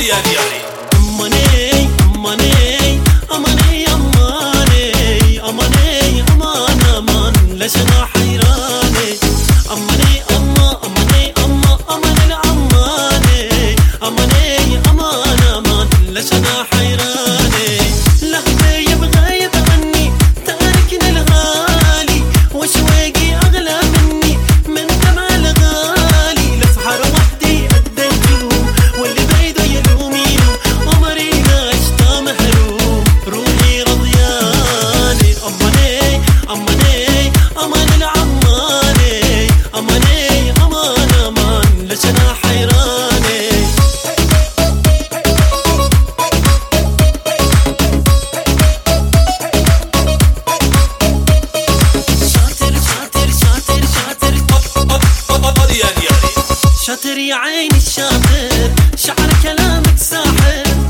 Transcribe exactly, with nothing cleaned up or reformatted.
أماني أماني أماني أماني أماني أمان أمان ليش أنا حيراني أماني أما أماني أما أمان الأماني أماني أمان أمان ليش أنا حيراني لهفي يبغى يبغني تاركني الغالي وشويقي أغلى مني من جمال غالي لسحر وحدي أديته واللي بيده يلومينه عمري عشت محروم روحي رضياني أماني أماني أمان العماني أماني أمان أمان ليش أنا حيراني شاطر يا عيني الشاطر شعر كلامك ساحر